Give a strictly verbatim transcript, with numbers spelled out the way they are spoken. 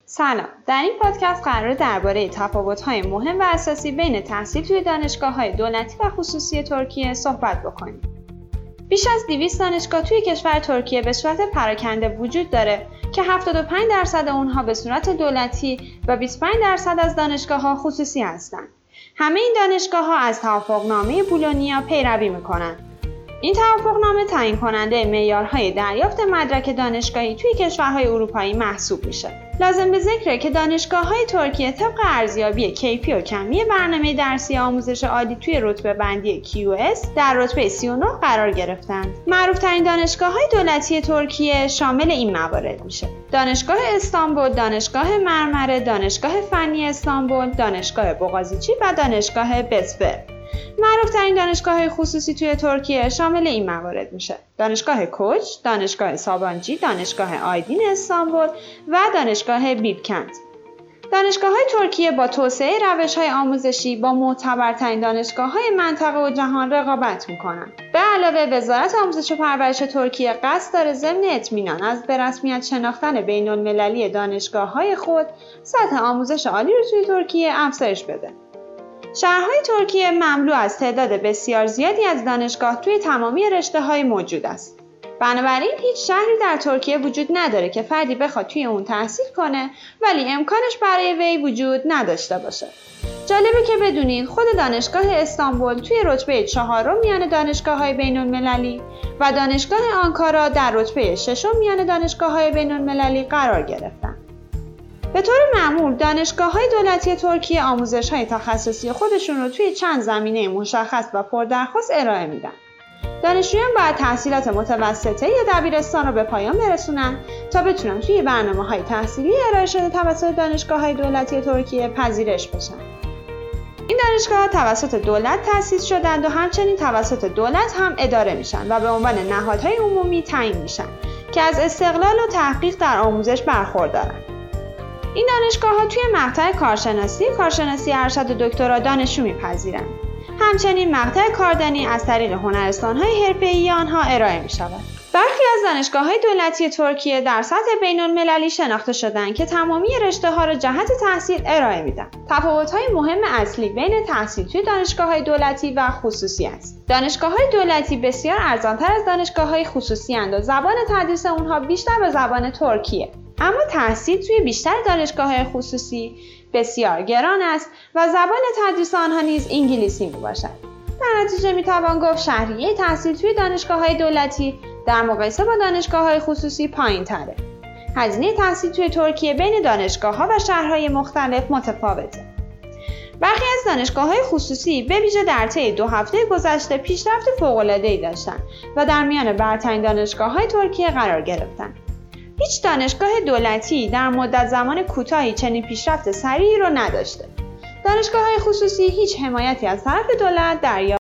سلام، در این پادکست قراره درباره تفاوت‌های مهم و اساسی بین تحصیل توی دانشگاه‌های دولتی و خصوصی ترکیه صحبت بکنیم. بیش از دویست دانشگاه توی کشور ترکیه به صورت پراکنده وجود داره که هفتاد و پنج درصد اونها به صورت دولتی و بیست و پنج درصد از دانشگاه‌ها خصوصی هستند. همه این دانشگاه‌ها از توافقنامه بولونیا پیروی می‌کنن. این توافقنامه تعیین کننده معیارهای دریافت مدرک دانشگاهی توی کشورهای اروپایی محسوب میشه. لازم به ذکره که دانشگاه‌های ترکیه طبق ارزیابی کیفی و کمی برنامه درسی آموزش عالی توی رتبه بندی کیو اس در رتبه سی و نه قرار گرفتند. معروف‌ترین دانشگاه‌های دولتی ترکیه شامل این موارد میشه: دانشگاه استانبول، دانشگاه مرمره، دانشگاه فنی استانبول، دانشگاه بوغازیچی و دانشگاه بسفر. معروف‌ترین دانشگاه‌های خصوصی توی ترکیه شامل این موارد میشه: دانشگاه کوچ، دانشگاه سابانجی، دانشگاه آیدین استانبول و دانشگاه بیلکند. دانشگاه‌های ترکیه با توسعه روش‌های آموزشی با معتبرترین دانشگاه‌های منطقه و جهان رقابت می‌کنند. به علاوه وزارت آموزش و پرورش ترکیه قصد داره ضمن اطمینان از به رسمیت شناختن بین‌المللی دانشگاه‌های خود، سطح آموزش عالی رو توی ترکیه افزایش بده. شهرهای ترکیه مملو از تعداد بسیار زیادی از دانشگاه توی تمامی رشته‌های موجود است. بنابراین هیچ شهری در ترکیه وجود نداره که فردی بخواد توی اون تحصیل کنه ولی امکانش برای وی وجود نداشته باشه. جالبه که بدونین خود دانشگاه استانبول توی رتبه چهارم میان دانشگاه‌های بین‌المللی و دانشگاه آنکارا در رتبه ششم میان دانشگاه‌های بین‌المللی قرار گرفتن. به طور معمول دانشگاه‌های دولتی ترکیه آموزش‌های تخصصی خودشون رو توی چند زمینه مشخص و پردرخواست ارائه میدن. دانشجویان باید تحصیلات متوسطه یا دبیرستان رو به پایان برسونن تا بتونن توی برنامه‌های تحصیلی ارائه شده توسط دانشگاه‌های دولتی ترکیه پذیرش بشن. این دانشگاه‌ها توسط دولت تأسیس شدند و همچنین توسط دولت هم اداره میشن و به عنوان نهادهای عمومی تعیین میشن که از استقلال و تحقیق در آموزش برخوردارن. این دانشگاه‌ها توی مقطع کارشناسی، کارشناسی ارشد و دکترا دانشجو می‌پذیرند. همچنین مقطع کاردانی از طریق هنرستان‌های حرفه‌ای آنها ارائه می‌شود. برخی از دانشگاه‌های دولتی ترکیه در سطح بین‌المللی شناخته شدند که تمامی رشته‌ها را جهت تحصیل ارائه میدن. تفاوت‌های مهم اصلی بین تحصیل توی دانشگاه‌های دولتی و خصوصی است. دانشگاه‌های دولتی بسیار ارزان‌تر از دانشگاه‌های خصوصی اند و زبان تدریس اونها بیشتر به زبان ترکیه. اما تحصیل توی بیشتر دانشگاه‌های خصوصی بسیار گران است و زبان تدریس آنها نیز انگلیسی میباشد. در نتیجه میتوان گفت شهریه تحصیل توی دانشگاه‌های دولتی در مقایسه با دانشگاه‌های خصوصی پایین‌تره. هزینه تحصیل توی ترکیه بین دانشگاه‌ها و شهرهای مختلف متفاوته. برخی از دانشگاه‌های خصوصی به ویژه در طی دو هفته گذشته پیشرفت فوق‌العاده‌ای داشتند و در میان برترین دانشگاه‌های ترکیه قرار گرفتند. هیچ دانشگاه دولتی در مدت زمان کوتاهی چنین پیشرفت سریعی رو نداشته. دانشگاه‌های خصوصی هیچ حمایتی از طرف دولت دریافت